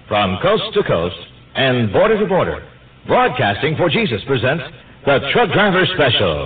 From coast to coast and border to border, Broadcasting for Jesus presents the Truck Driver Special.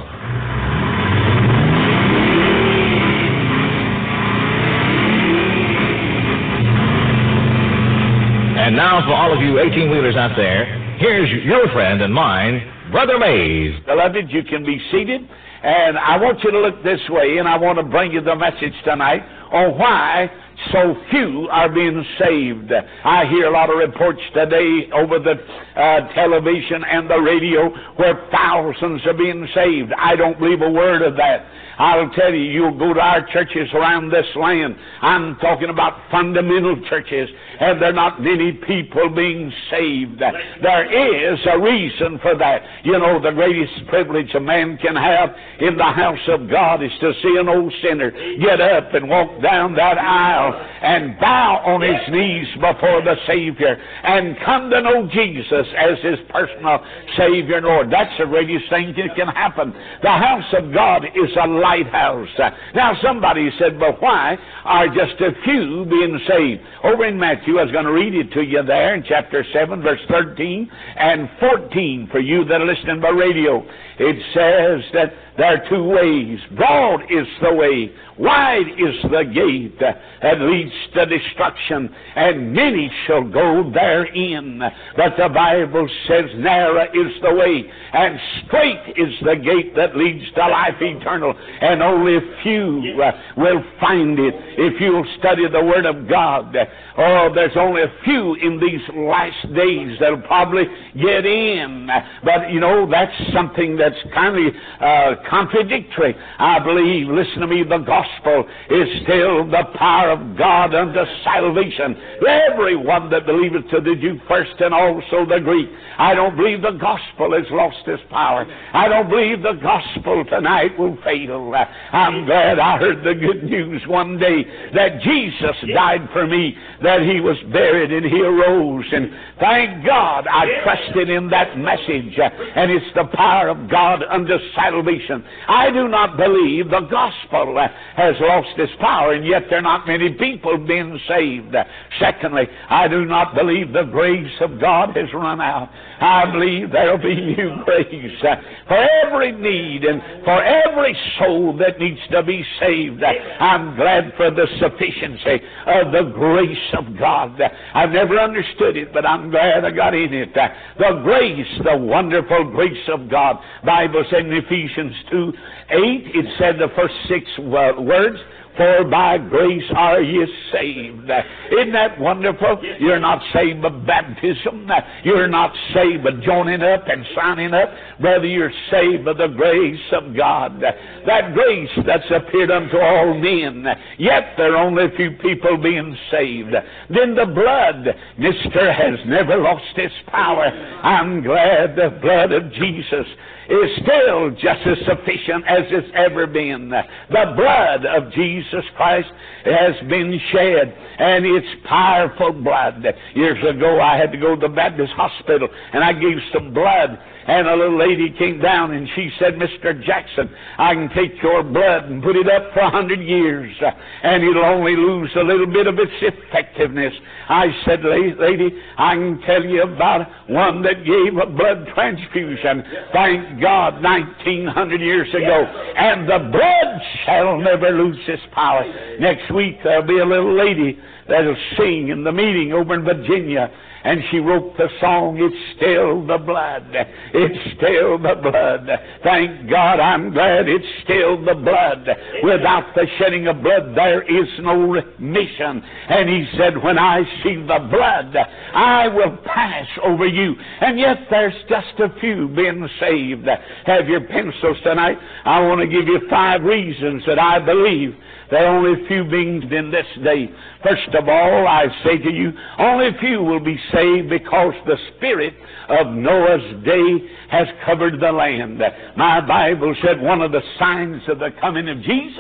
And now for all of you 18-wheelers out there, here's your friend and mine, Brother Mays. Beloved, you can be seated, and I want you to look this way, and I want to bring you the message tonight on why so few are being saved. I hear a lot of reports today over the television and the radio where thousands are being saved. I don't believe a word of that. I'll tell you, you'll go to our churches around this land. I'm talking about fundamental churches, and there are not many people being saved. There is a reason for that. You know, the greatest privilege a man can have in the house of God is to see an old sinner get up and walk down that aisle and bow on his knees before the Savior and come to know Jesus as his personal Savior and Lord. That's the greatest thing that can happen. The house of God is a lighthouse. Now somebody said, but why are just a few being saved? Over in Matthew, I was going to read it to you there in chapter 7, verse 13 and 14 for you that are listening by radio. It says that there are two ways. Broad is the way, wide is the gate that leads to destruction, and many shall go therein. But the Bible says narrow is the way, and straight is the gate that leads to life eternal, and only a few will find it. If you'll study the Word of God, there's only a few in these last days that'll probably get in. But, you know, that's something that's kind of contradictory. I believe, listen to me, the gospel is still the power of God unto salvation. Everyone that believeth, to the Jew first and also the Greek. I don't believe the gospel has lost its power. I don't believe the gospel tonight will fail. I'm glad I heard the good news one day that Jesus died for me, that he was buried and he arose. And thank God I trusted in that message. And it's the power of God unto salvation. I do not believe the gospel has lost its power, and yet there are not many people being saved. Secondly, I do not believe the grace of God has run out. I believe there will be new grace for every need and for every soul that needs to be saved. I'm glad for the sufficiency of the grace of God. I've never understood it, but I'm glad I got in it. The grace, the wonderful grace of God. Bible said in Ephesians 2:8, it said the first 6 words, for by grace are ye saved. Isn't that wonderful? You're not saved by baptism. You're not saved by joining up and signing up. Brother, you're saved by the grace of God. That grace that's appeared unto all men. Yet there are only a few people being saved. Then the blood, mister, has never lost its power. I'm glad the blood of Jesus is still just as sufficient as it's ever been. The blood of Jesus Christ has been shed, and it's powerful blood. Years ago, I had to go to the Baptist hospital, and I gave some blood, and a little lady came down, and she said, Mr. Jackson, I can take your blood and put it up for 100 years, and it'll only lose a little bit of its effectiveness. I said, lady, I can tell you about one that gave a blood transfusion. Thank God, 1900 years ago. And the blood shall never lose its power. Next week, there'll be a little lady that'll sing in the meeting over in Virginia. And she wrote the song, It's Still the Blood. It's still the blood. Thank God, I'm glad it's still the blood. Without the shedding of blood, there is no remission. And he said, when I see the blood, I will pass over you. And yet there's just a few being saved. Have your pencils tonight. I want to give you 5 reasons that I believe there are only a few beings in this day. First of all, I say to you, only a few will be saved because the spirit of Noah's day has covered the land. My Bible said one of the signs of the coming of Jesus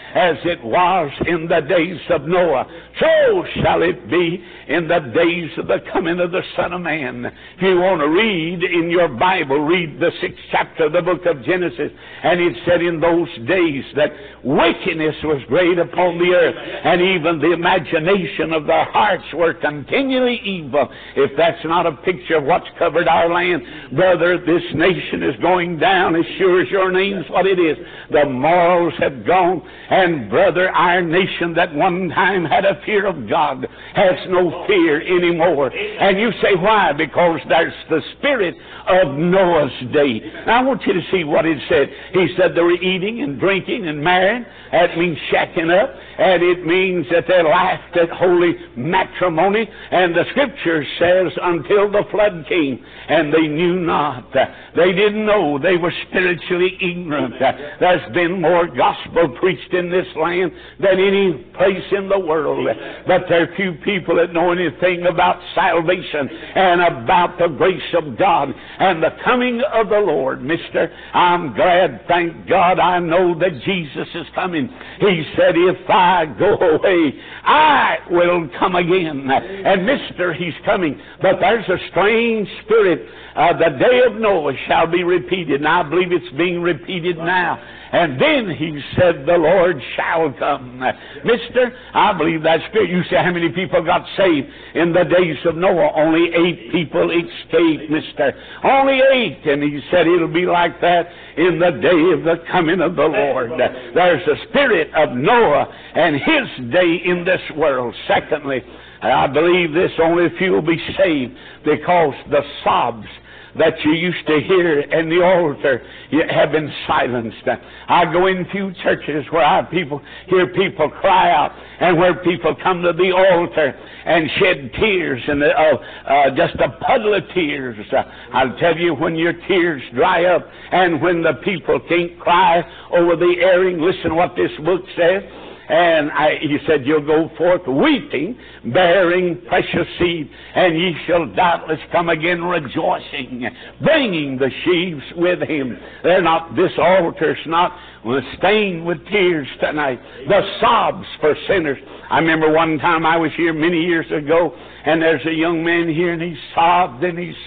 as it was in the days of Noah, so shall it be in the days of the coming of the Son of Man. If you want to read in your Bible, read the 6th chapter of the book of Genesis, and it said in those days that wickedness was great upon the earth, and even the imagination of their hearts were continually evil. If that's not a picture of what's covered our land, brother, this nation is going down as sure as your name's what it is. The morals have gone, and brother, our nation that one time had a fear of God has no fear anymore. And you say, why? Because there's the spirit of Noah's day. Now I want you to see what it said. He said they were eating and drinking and marrying. That means shacking up, and it means that they laughed at holy matrimony. And the Scripture says, until the flood came, and they knew not. They didn't know. They were spiritually ignorant. There's been more gospel preached in this land than any place in the world. But there are few people that know anything about salvation and about the grace of God and the coming of the Lord. Mister, I'm glad, thank God, I know that Jesus is coming. He said, if I go away, I will come again. And mister, He's coming. But there's a strange spirit. The day of Noah shall be repeated. And I believe it's being repeated now. And then He said, the Lord shall come. Mister, I believe that spirit. You say, how many people got saved in the days of Noah? Only 8 people escaped, mister. Only 8. And He said it'll be like that in the day of the coming of the Lord. There's the spirit of Noah and his day in this world. Secondly, I believe this, only a few will be saved because the sobs that you used to hear in the altar have been silenced. I go in few churches where I hear people cry out, and where people come to the altar and shed tears, and just a puddle of tears. I'll tell you, when your tears dry up and when the people can't cry over the airing, listen what this book says. And He said, you'll go forth weeping, bearing precious seed, and ye shall doubtless come again rejoicing, bringing the sheaves with Him. This altar's not stained with tears tonight. The sobs for sinners. I remember one time I was here many years ago, and there's a young man here, and he sobbed,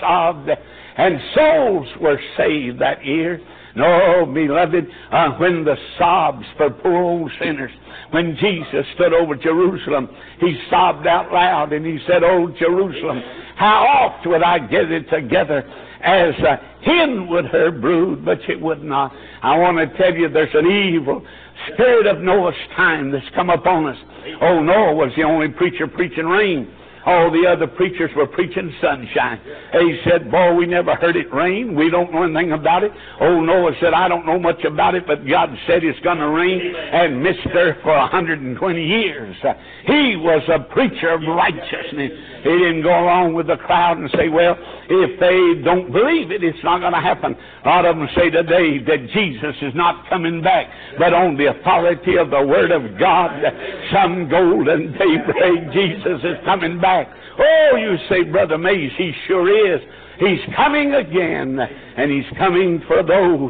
and souls were saved that year. No, beloved, when the sobs for poor old sinners, when Jesus stood over Jerusalem, He sobbed out loud, and He said, oh, Jerusalem, how oft would I get it together as a hen would her brood, but it would not. I want to tell you, there's an evil spirit of Noah's time that's come upon us. Oh, Noah was the only preacher preaching rain. All the other preachers were preaching sunshine. He said, boy, we never heard it rain. We don't know anything about it. Oh, Noah said, I don't know much about it, but God said it's going to rain. And mister, for 120 years, he was a preacher of righteousness. He didn't go along with the crowd and say, well, if they don't believe it, it's not going to happen. A lot of them say today that Jesus is not coming back, but on the authority of the Word of God, some golden daybreak, Jesus is coming back. Oh, you say, Brother Mays, He sure is. He's coming again, and He's coming for those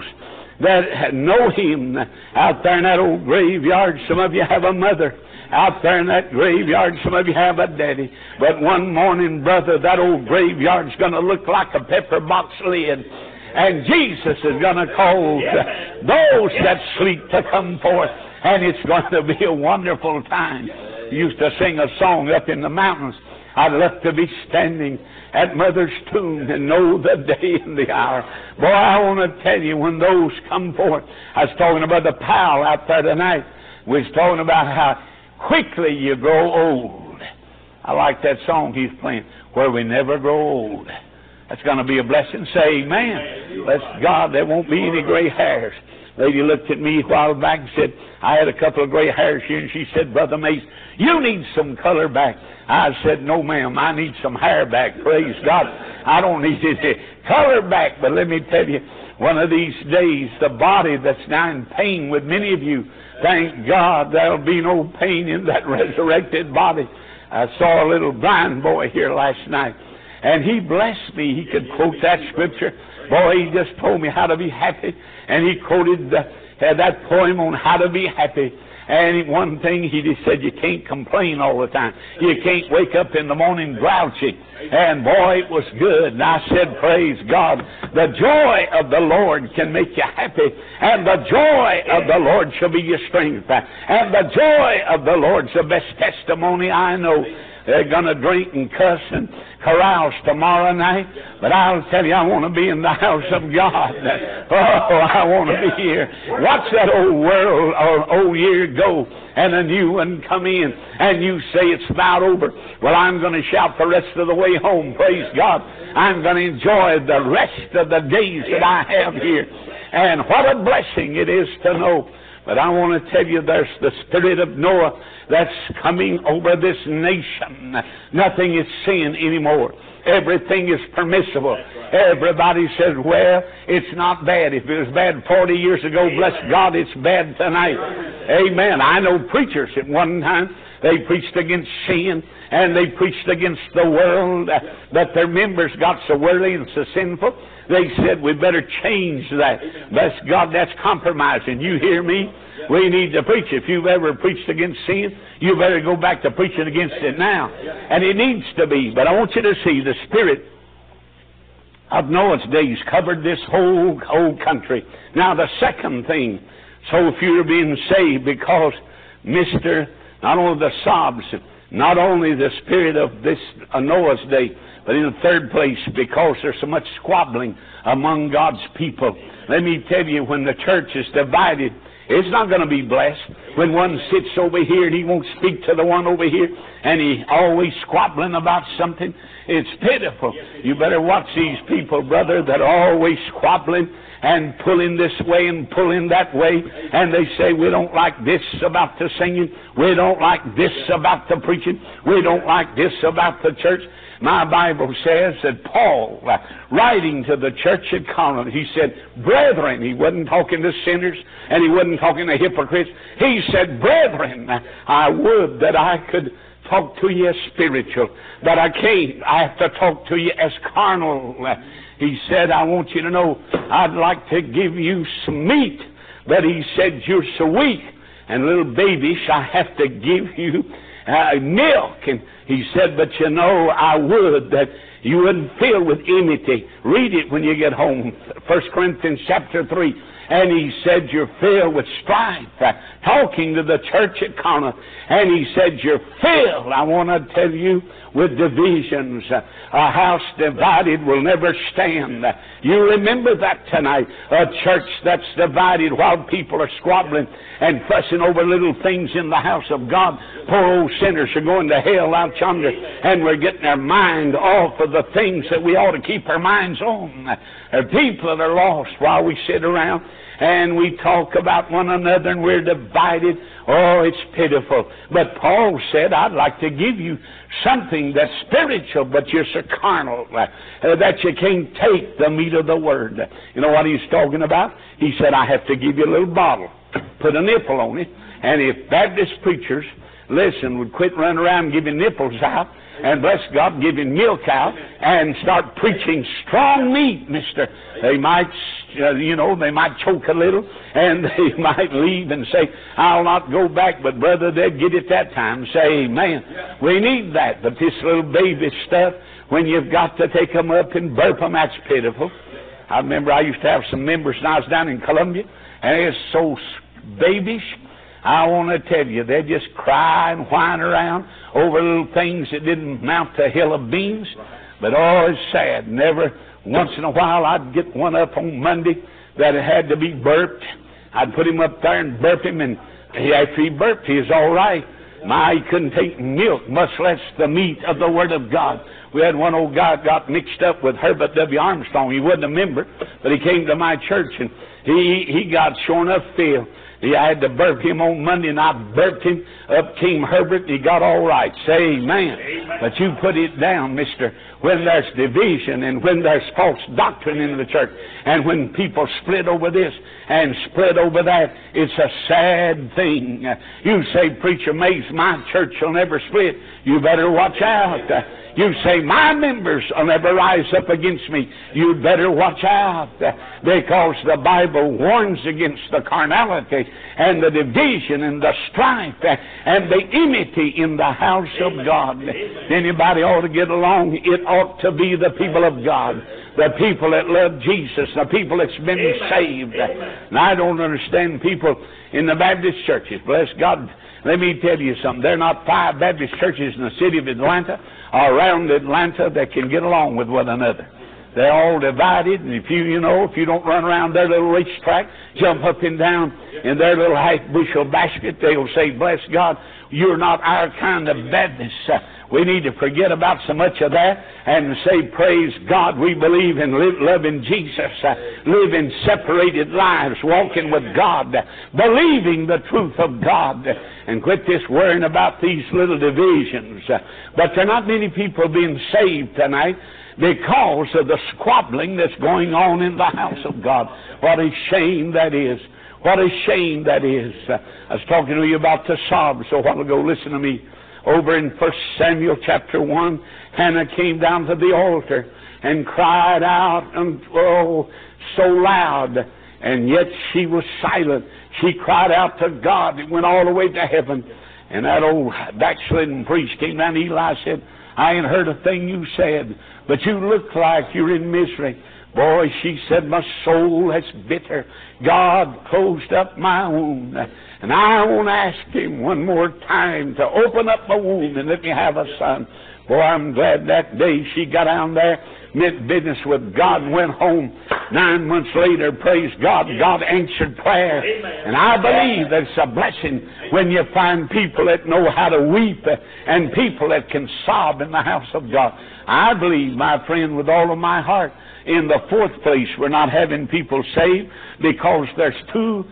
that know Him. Out there in that old graveyard, some of you have a mother. Out there in that graveyard, some of you have a daddy. But one morning, brother, that old graveyard's going to look like a pepper box lid. And Jesus is going to call those that sleep to come forth. And it's going to be a wonderful time. We used to sing a song up in the mountains. I'd love to be standing at Mother's tomb and know the day and the hour. Boy, I want to tell you, when those come forth. I was talking about the pal out there tonight. We was talking about how quickly you grow old. I like that song he's playing, Where We Never Grow Old. That's going to be a blessing. Say amen. Bless God, there won't be any gray hairs. Lady looked at me a while back and said, I had a couple of gray hairs here, and she said, Brother Mace, you need some color back. I said, no, ma'am, I need some hair back. Praise God. I don't need any color back. But let me tell you, one of these days, the body that's now in pain with many of you, thank God there'll be no pain in that resurrected body. I saw a little blind boy here last night, and he blessed me. He could quote that scripture. Boy, he just told me how to be happy, and he quoted that poem on how to be happy. And one thing he just said, you can't complain all the time. You can't wake up in the morning grouchy. And boy, it was good. And I said, praise God. The joy of the Lord can make you happy. And the joy of the Lord shall be your strength. And the joy of the Lord's the best testimony I know. They're going to drink and cuss and carouse tomorrow night. But I'll tell you, I want to be in the house of God. Oh, I want to be here. Watch that old world or old year go and a new one come in. And you say it's about over. Well, I'm going to shout the rest of the way home. Praise God. I'm going to enjoy the rest of the days that I have here. And what a blessing it is to know. But I want to tell you, there's the spirit of Noah that's coming over this nation. Nothing is sin anymore. Everything is permissible. Everybody says, well, it's not bad. If it was bad 40 years ago, bless God, it's bad tonight. Amen. I know preachers at one time, they preached against sin, and they preached against the world, but their members got so worldly and so sinful, they said, we better change that. Bless God, that's compromising. You hear me? We need to preach. If you've ever preached against sin, you better go back to preaching against it now. And it needs to be. But I want you to see the spirit of Noah's days covered this whole country. Now the second thing, so if you're being saved because not only the sobs, not only the spirit of this Noah's day, but in the third place, because there's so much squabbling among God's people. Let me tell you, when the church is divided, it's not going to be blessed. When one sits over here and he won't speak to the one over here, and he always squabbling about something, it's pitiful. You better watch these people, brother, that are always squabbling and pulling this way and pulling that way. And they say, we don't like this about the singing. We don't like this about the preaching. We don't like this about the church. My Bible says that Paul, writing to the church at Corinth, he said, brethren, he wasn't talking to sinners and he wasn't talking to hypocrites. He said, brethren, I would that I could talk to you as spiritual, but I can't. I have to talk to you as carnal. He said, I want you to know, I'd like to give you some meat, but he said, you're so weak and little babish, I have to give you milk. And he said, but you know, I would that you wouldn't fill with enmity. Read it when you get home, 1 Corinthians chapter 3. And he said, you're filled with strife. Talking to the church at Corinth. And he said, you're filled, I want to tell you, with divisions. A house divided will never stand. You remember that tonight. A church that's divided while people are squabbling and fussing over little things in the house of God. Poor old sinners are going to hell out yonder, and we're getting our mind off of the things that we ought to keep our minds on. There are people that are lost while we sit around and we talk about one another and we're divided. Oh, it's pitiful. But Paul said, I'd like to give you something that's spiritual, but you're so carnal that you can't take the meat of the Word. You know what he's talking about? He said, I have to give you a little bottle, put a nipple on it, and if Baptist preachers, listen, would quit running around giving nipples out, and bless God, giving milk out, and start preaching strong meat, mister, they might, they might choke a little, and they might leave and say, I'll not go back, but brother, they'd get it that time, say amen. We need that, but this little baby stuff, when you've got to take them up and burp them, that's pitiful. I remember I used to have some members when I was down in Columbia, and it's so babish. I want to tell you, they just cry and whine around over little things that didn't amount to a hill of beans. But oh, it's sad. Never once in a while I'd get one up on Monday that had to be burped. I'd put him up there and burp him, and after he burped, he was all right. He couldn't take milk, much less the meat of the Word of God. We had one old guy that got mixed up with Herbert W. Armstrong. He wasn't a member, but he came to my church, and he got sure enough filled. I had to burp him on Monday, and I burped him. Up came Herbert, and he got all right. Say amen. But you put it down, mister, when there's division and when there's false doctrine in the church, and when people split over this and split over that, it's a sad thing. You say, preacher, Mays, my church will never split. You better watch out. You say, my members will never rise up against me. You'd better watch out, because the Bible warns against the carnality and the division and the strife and the enmity in the house of God. Anybody ought to get along. It ought to be the people of God, the people that love Jesus, the people that's been saved. And I don't understand people in the Baptist churches. Bless God. Let me tell you something. There are not 5 Baptist churches in the city of Atlanta or around Atlanta that can get along with one another. They're all divided, and if you don't run around their little racetrack, jump up and down in their little half-bushel basket, they'll say, bless God, you're not our kind of Baptist. We need to forget about so much of that and say, praise God, we believe in loving Jesus, living separated lives, walking with God, believing the truth of God, and quit this worrying about these little divisions. But there are not many people being saved tonight because of the squabbling that's going on in the house of God. What a shame that is. What a shame that is. I was talking to you about the sobs a while ago. Listen to me. Over in 1 Samuel chapter 1, Hannah came down to the altar and cried out, and so loud, and yet she was silent. She cried out to God. It went all the way to heaven. And that old backslidden priest came down. Eli said, I ain't heard a thing you said, but you look like you're in misery. Boy, she said, my soul is bitter. God closed up my wound. And I want to ask Him one more time to open up my wound and let me have a son. Boy, I'm glad that day she got down there, meant business with God, and went home. 9 months later, praise God, God answered prayer. Amen. And I believe that it's a blessing when you find people that know how to weep and people that can sob in the house of God. I believe, my friend, with all of my heart, in the 4th place, we're not having people saved because there's too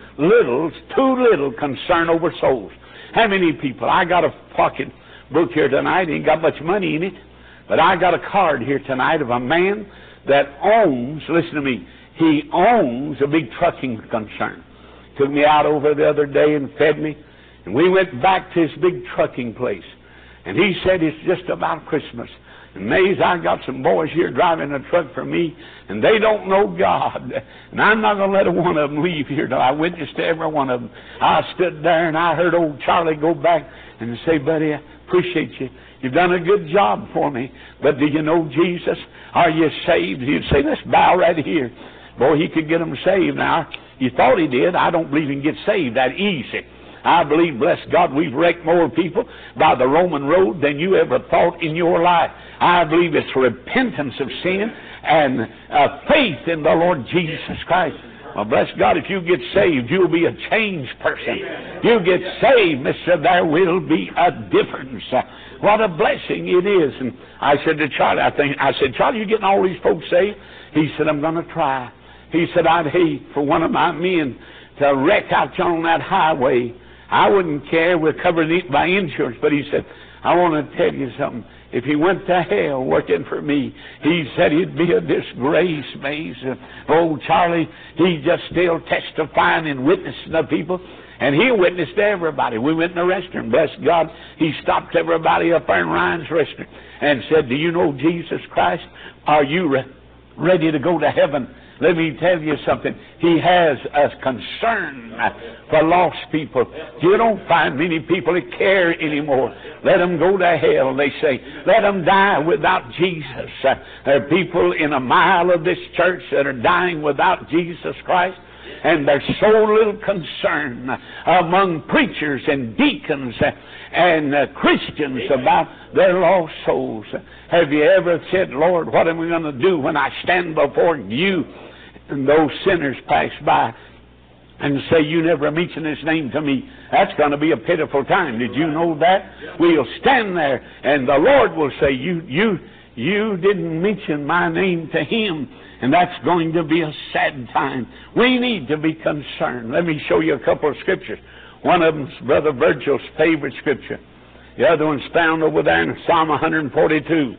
little concern over souls. How many people? I got a pocket book here tonight. Ain't got much money in it, but I got a card here tonight of a man that owns, listen to me, he owns a big trucking concern. Took me out over the other day and fed me, and we went back to his big trucking place. And he said, it's just about Christmas. And Mays, I got some boys here driving a truck for me, and they don't know God. And I'm not going to let one of them leave here till I witnessed to every one of them. I stood there, and I heard old Charlie go back and say, buddy, I appreciate you. You've done a good job for me. But do you know Jesus? Are you saved? He'd say, let's bow right here. Boy, he could get them saved now. You thought he did. I don't believe he can get saved that easy. I believe, bless God, we've wrecked more people by the Roman road than you ever thought in your life. I believe it's repentance of sin and faith in the Lord Jesus Christ. Well, bless God, if you get saved, you'll be a changed person. You get saved, mister, there will be a difference. What a blessing it is. And I said to Charlie, I said, Charlie, you getting all these folks saved? He said, I'm going to try. He said, I'd hate for one of my men to wreck out on that highway. I wouldn't care. We're covered by insurance. But he said, I want to tell you something. If he went to hell working for me, he said he'd be a disgrace, Mays. Old Charlie, he's just still testifying and witnessing to people. And he witnessed to everybody. We went in the restaurant. Bless God, he stopped everybody up there in Ryan's restaurant and said, do you know Jesus Christ? Are you ready to go to heaven? Let me tell you something. He has a concern for lost people. You don't find many people that care anymore. Let them go to hell, they say. Let them die without Jesus. There are people in a mile of this church that are dying without Jesus Christ. And there's so little concern among preachers and deacons and Christians about their lost souls. Have you ever said, Lord, what am I going to do when I stand before you? And those sinners pass by and say, you never mentioned his name to me. That's going to be a pitiful time. Did you know that? We'll stand there and the Lord will say, you didn't mention my name to him. And that's going to be a sad time. We need to be concerned. Let me show you a couple of scriptures. One of them's Brother Virgil's favorite scripture. The other one's found over there in Psalm 142.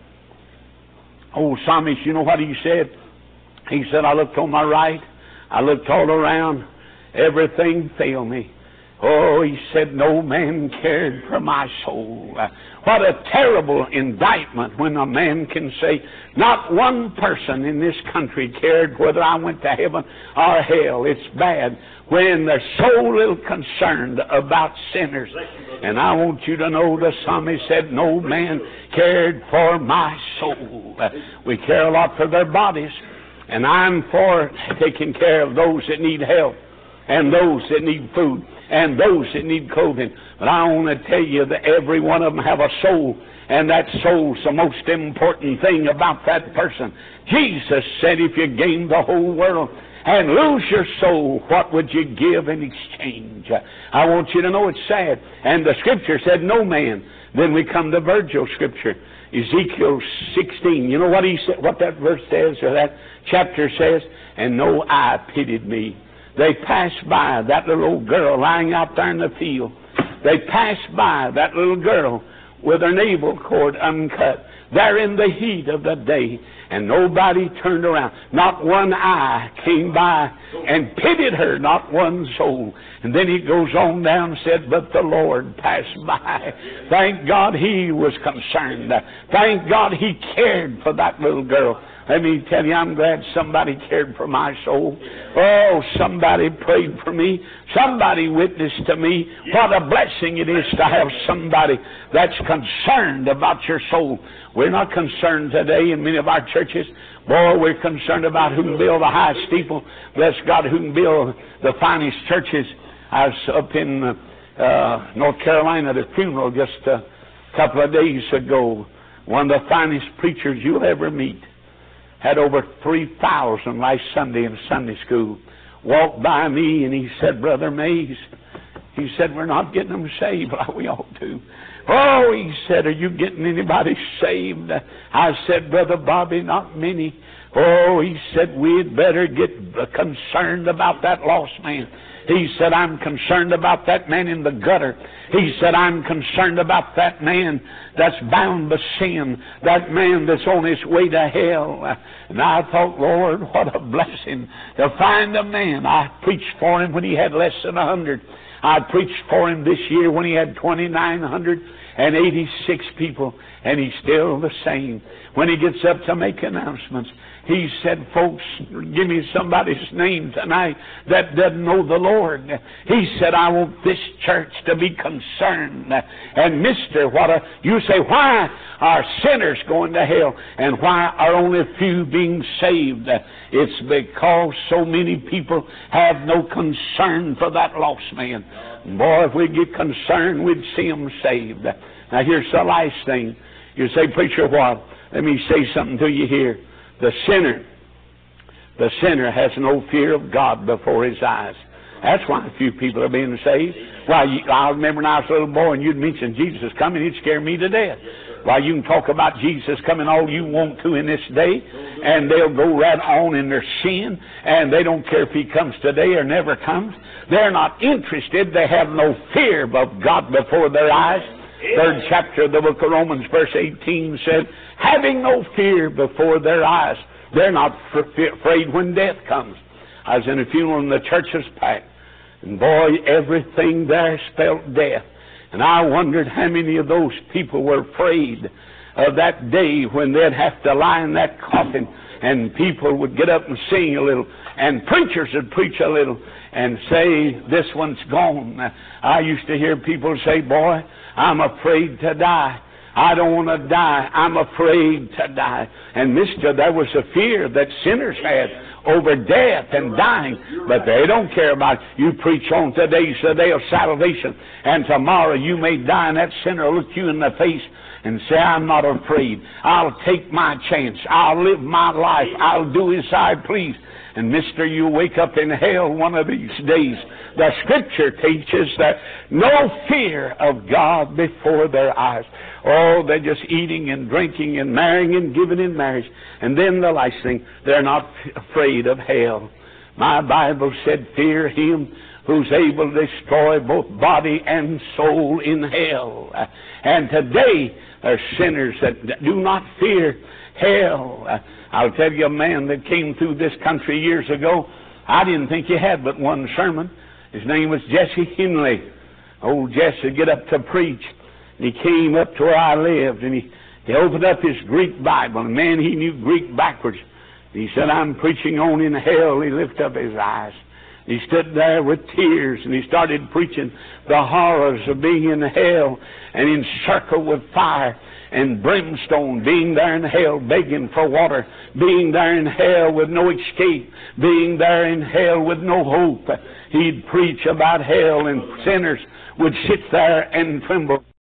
Old psalmist, you know what he said? He said, I looked on my right, I looked all around, everything failed me. Oh, he said, no man cared for my soul. What a terrible indictment when a man can say, not one person in this country cared whether I went to heaven or hell. It's bad when they're so little concerned about sinners. And I want you to know the psalmist said, no man cared for my soul. We care a lot for their bodies, and I'm for taking care of those that need help, and those that need food, and those that need clothing. But I want to tell you that every one of them have a soul, and that soul's the most important thing about that person. Jesus said, if you gain the whole world and lose your soul, what would you give in exchange? I want you to know it's sad. And the Scripture said, no man. Then we come to Virgil's Scripture, Ezekiel 16. You know what he said, what that verse says, or that chapter says? And no eye pitied me. They passed by that little old girl lying out there in the field. They passed by that little girl with her navel cord uncut, there in the heat of the day, and nobody turned around. Not one eye came by and pitied her, not one soul. And then he goes on down and said, but the Lord passed by. Thank God he was concerned. Thank God he cared for that little girl. Let me tell you, I'm glad somebody cared for my soul. Oh, somebody prayed for me. Somebody witnessed to me. What a blessing it is to have somebody that's concerned about your soul. We're not concerned today in many of our churches. Boy, we're concerned about who can build the highest steeple. Bless God, who can build the finest churches. I was up in North Carolina at a funeral just a couple of days ago. One of the finest preachers you'll ever meet. Had over 3,000 last Sunday in Sunday school. Walked by me and he said, Brother Mays, he said, we're not getting them saved like we ought to. Oh, he said, are you getting anybody saved? I said, Brother Bobby, not many. Oh, he said, we'd better get concerned about that lost man. He said, I'm concerned about that man in the gutter. He said, I'm concerned about that man that's bound by sin, that man that's on his way to hell. And I thought, Lord, what a blessing to find a man. I preached for him when he had less than 100. I preached for him this year when he had 2,986 people, and he's still the same. When he gets up to make announcements, he said, folks, give me somebody's name tonight that doesn't know the Lord. He said, I want this church to be concerned. And mister, you say, why are sinners going to hell? And why are only a few being saved? It's because so many people have no concern for that lost man. Boy, if we get concerned, we'd see him saved. Now here's the last thing. You say, preacher, what? Let me say something to you here. The sinner has no fear of God before his eyes. That's why a few people are being saved. Why, I remember when I was a little boy and you'd mention Jesus coming, it'd scare me to death. Why, you can talk about Jesus coming all you want to in this day, and they'll go right on in their sin, and they don't care if he comes today or never comes. They're not interested. They have no fear of God before their eyes. 3rd chapter of the book of Romans, verse 18 said, having no fear before their eyes. They're not afraid when death comes. I was in a funeral and the church was packed. And boy, everything there spelled death. And I wondered how many of those people were afraid of that day when they'd have to lie in that coffin and people would get up and sing a little and preachers would preach a little and say, this one's gone. I used to hear people say, boy, I'm afraid to die. I don't want to die. I'm afraid to die. And mister, there was a fear that sinners had over death and dying, but they don't care about it. You preach on today's the day of salvation, and tomorrow you may die, and that sinner will look you in the face and say, I'm not afraid. I'll take my chance. I'll live my life. I'll do as I please. And mister, you wake up in hell one of these days. The Scripture teaches that no fear of God before their eyes. Oh, they're just eating and drinking and marrying and giving in marriage. And then the last thing, they're not afraid of hell. My Bible said, fear him who's able to destroy both body and soul in hell. And today, there are sinners that do not fear hell. I'll tell you, a man that came through this country years ago, I didn't think he had but one sermon. His name was Jesse Henley. Old Jesse would get up to preach. And he came up to where I lived, and he opened up his Greek Bible. And man, he knew Greek backwards. And he said, I'm preaching on in hell. He lifted up his eyes. He stood there with tears, and he started preaching the horrors of being in hell and encircled with fire and brimstone, being there in hell begging for water, being there in hell with no escape, being there in hell with no hope. He'd preach about hell, and sinners would sit there and tremble.